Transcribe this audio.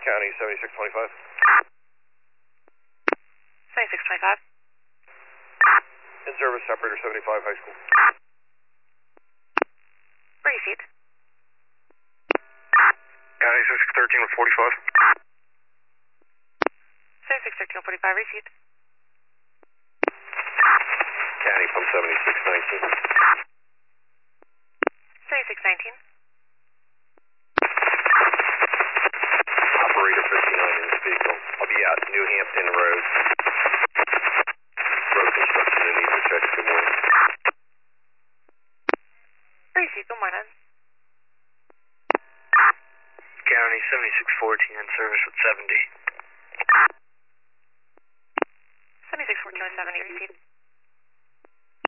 County 7625. 7625. In service, operator 75, high school. Receipt. County 7613 7613 45, receipt. County from 7619. 7619. Operator 59 in this vehicle. I'll be out New Hampton Road. Road construction in Eastercheck. Good morning. Receipt, good morning. County 7614 in service with 70. 7614 70, receipt.